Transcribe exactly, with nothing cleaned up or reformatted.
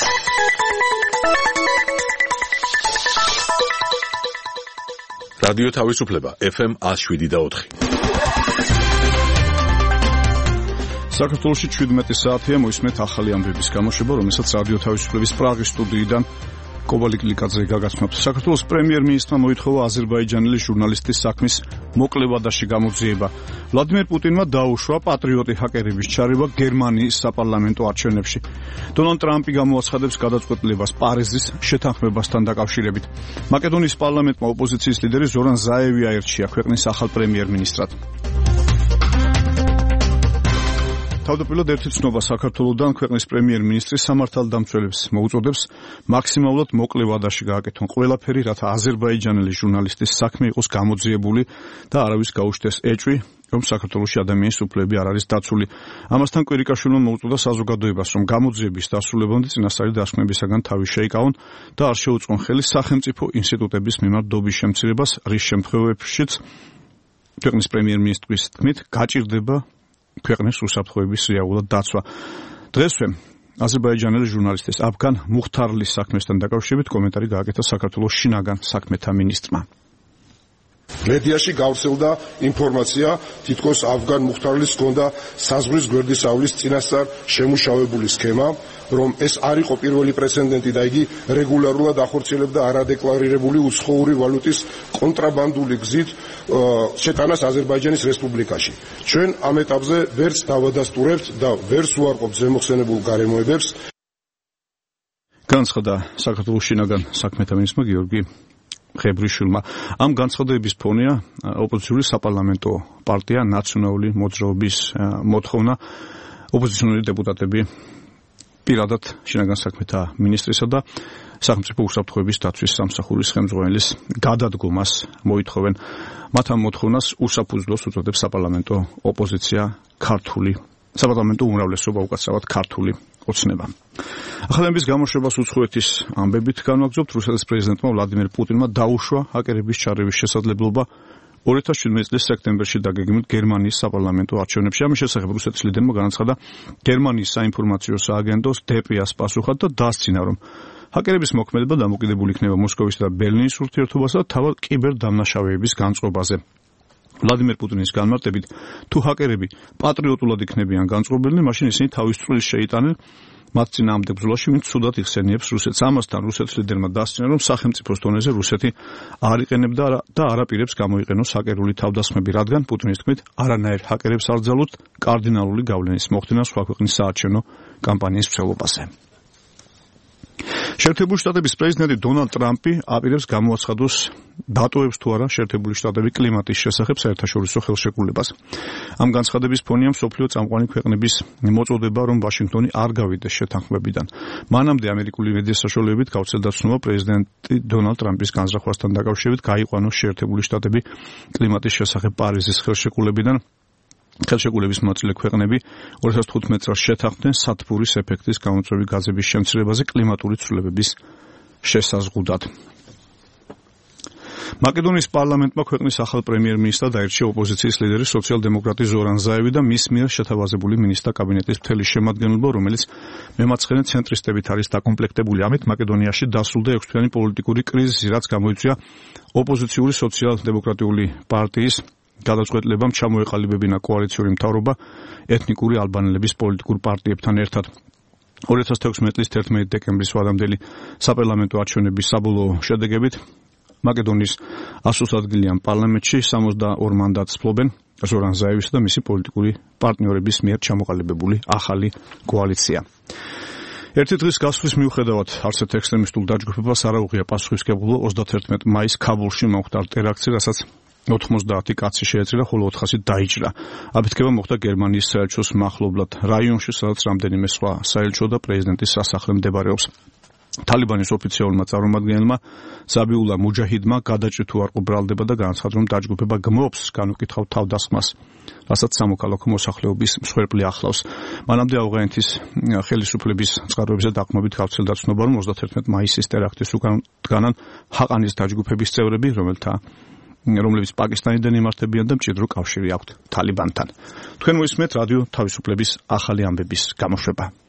რადიო თავისუფლება ეფ ემ one oh seven და four. საქართველოში შვიდმეტი საათია მოისმენთ ახალი ამბების გამოშვება, რომელსაც რადიო თავისუფლების პრაღის სტუდიიდან კობალიკ ლიკაძე გაგაცნობთ. საქართველოს პრემიერ-მინისტრმა მოითხოვა აზერბაიჯანელი ჟურნალისტის საქმის მოკლევადაში გამოძიება. ვლადიმერ პუტინმა დაუშვა პატრიოტი ჰაკერების ჩარევა გერმანიის საპარლამენტო არჩევნებში. დონალდ ტრამპი გამოაცხადებს გადაწყვეტილებას პარიზის შეთანხმებასთან დაკავშირებით. მაკედონიის პარლამენტმა ოპოზიციის ლიდერი ზორან ზაევი აერჩია ქვეყნის ახალ პრემიერ-მინისტრად. თავდაპირველად ერთი ცნობა საქართველოსდან ქვეყნის პრემიერ-მინისტრი სამართალდამცველებს მოუწოდებს მაქსიმალურად მოკლე ვადაში გააკეთონ ყველაფერი, რათა აზერბაიჯანელი ჟურნალისტის საქმე იყოს გამოძიებული და არავის გაუჩნდეს ეჭვი, რომ საქართველოში ადამიანის უფლებები არ არის დაცული. ამასთან კვირიკაშვილმა მოუწოდა საზოგადოებას, რომ გამოძიების დასრულებამდე წინასწარი დასკვნებისაგან თავი შეიკავონ და არ შეუწყონ ხელი სახელმწიფო ინსტიტუტების მიმართ დობის შემცირებას, რის შემთხვევაშიც ქვეყნის პრემიერ-მინისტრის თქმით გაჭირდება ქვეყნის უსაფრთხოების რეალურად დაცვა. დღესვე აზერბაიჯანელი ჟურნალისტის აფგან მუხთარლის საქმესთან დაკავშირებით კომენტარი გააკეთა საქართველოს შინაგან საქმეთა მინისტრმა. მედიაში გავრცელდა ინფორმაცია, თითქოს აფგან მუხთარლის ჰქონდა საზღვრის გვერდისავლის წინასწარ შემუშავებული სქემა, რომ ეს არ იყო პირველი პრეცედენტი და იგი რეგულარულად ახორციელებდა არადეკლარირებული უცხოური ვალუტის კონტრაბანდული გზით შეტანას აზერბაიჯანის რესპუბლიკაში. ჩვენ ამ ეტაპზე ვერც დავადასტურებთ და ვერც უარყოფთ ზემოხსენებულ გარემოებებს. განცხადა საქართველოს შინაგან საქმეთა მინისტრმა გიორგი ხებრიშვილმა. ამ განცხადების ფონია ოპოზიციური საპარლამენტო პარტია ნაციონალური მოძრაობის მოთხოვნა ოპოზიციური დეპუტატები პირადად შინაგან საქმეთა მინისტრისა და სახელმწიფო უსაფრთხოების დაცვის სამსახურის ხელმძღვანელის გადადგომას მოითხოვენ. მათ ამ მოთხოვნას უსაფუძვლოს უწოდებს საპარლამენტო ოპოზიცია ქართული საპარლამენტო უმრავლესობა უკაცრავად ქართული ოცნება. ახალების გამოშვებას უცხოეთის ამბებით განვაგრძობთ. რუსეთის პრეზიდენტმა ვლადიმერ პუტინმა დაუშვა ჰაკერების ჩარევის შესაძლებლობა two thousand seventeen წლის სექტემბერში დაგეგმილ გერმანიის საპარლამენტო არჩევნებში. ამის შესახებ რუსეთის ლიდერმა განაცხადა გერმანიის საინფორმაციო სააგენტოს დე პე ას პასუხად და დასცინა, რომ ჰაკერების მოქმედება დამოკიდებული იქნება მოსკოვის და ბერლინის ურთიერთობასა და თავად კიბერდამნაშავეების განწყობაზე. ვლადიმერ პუტინის განმარტებით, თუ ჰაკერები პატრიოტულად იქნებიან განწყობილნი, მაშინ ისინი თავის წვლილს შეიტანენ მათ წინააღმდეგ ბრძოლაში, ვინც ცუდად იხსენიებს რუსეთს. ამასთან რუსეთის ლიდერმა დასცინა, რომ სახელმწიფოს დონეზე რუსეთი არ იყენებდა და არ აპირებს გამოიყენოს ჰაკერული თავდასხმები, რადგან პუტინის თქმით არანაირ ჰაკერებს არ ძალუთ კარდინალური გავლენის მოხდინა სხვა ქვეყნის საარჩევნო კამპანიის მსვლელობაზე. შეერთებული შტატების პრეზიდენტი დონალდ ტრამპი აპირებს გამოაცხადოს დატოვებს თუ არა შეერთებული შტატები კლიმატის შესახებ საერთაშორისო ხელშეკრულებას. ამ განცხადების ფონია მსოფლიო წამყვანი ქვეყნების მოწოდება, რომ ვაშინგტონი არ გავიდეს შეთანხმებიდან. მანამდე ამერიკული მედიის საშუალებებით გავრცელდა ცნობა პრეზიდენტი დონალდ ტრამპის განზრახვასთან დაკავშირებით გაიყვანოს შეერთებული შტატები კლიმატის შესახებ პარიზის ხელშეკრულებიდან. ხელშეკრულების მონაწილე ქვეყნები two thousand fifteen წელს შეთანხმდნენ სათბურის ეფექტის გამომწვევი გაზების შემცირებაზე კლიმატური ცვლილებების შესაზღვრად. მაკედონიის პარლამენტმა ქვეყნის ახალ პრემიერ-მინისტრად აირჩია ოპოზიციის ლიდერი სოციალ-დემოკრატი ზორან ზაევი და მის მიერ შეთავაზებული მინისტრთა კაბინეტის მთელი შემადგენლობა, რომელიც მემარცხენე ცენტრისტებით არის დაკომპლექტებული. ამით მაკედონიაში დასრულდა ექვსთვიანი პოლიტიკური კრიზისი, რაც გამოიწვია ოპოზიციური სოციალ-დემოკრატიული პარტიის გადაწყვეტილებამ ჩამოეყალიბებინა კოალიციური მთავრობა ეთნიკური ალბანელების პოლიტიკურ პარტიებთან ერთად. two thousand sixteen წლის eleven დეკემბრის ვადამდელი საპარლამენტო არჩევნების საბოლოო შედეგებით მაკედონიის ასოციაციური პარლამენტში sixty-two მანდატს ფლობენ ზორან ზაევისა და მისი პოლიტიკური პარტნიორების მიერ ჩამოყალიბებული ახალი კოალიცია. ერთი დღის გასვლის მიუხედავად არც ერთ ექსტრემისტულ დაჯგუფებას არ აუღია პასუხისმგებლობა თwenty-first მაის ქაბულში მომხდარ ტერაქტზე, რასაც ninety კაცი შეეწირა, ხოლო four hundred დაიჭრა. აფეთქება მოხდა გერმანიის საელჩოს მახლობლად რაიონში, სადაც რამდენიმე სხვა საელჩო და პრეზიდენტის სასახლე მდებარეობს. თალიბანის ოფიციალურმა წარმომადგენელმა ზაბიულა მუჯაჰიდმა გადაჭრით უარყო ბრალდება და განაცხადა, რომ დაჯგუფება გმობს განუკითხავ თავდასხმას, რასაც სამოქალაქო მოსახლეობის მსხვერპლი ახლავს. მანამდე ავღანეთის ხელისუფლების წყაროებზე დაყრდნობით გავრცელდა ცნობა, რომ thirty-first მაისის ტერაქტის უკან დგანან ჰაყანის დაჯგუფების წევრები, რომელთა რომლებიც პაკისტანიდან იმართებიან და მჭიდრო კავშირი აქვთ თალიბანთან. თქვენ მოისმენთ რადიო თავისუფლების ახალი ამბების გამოშვება.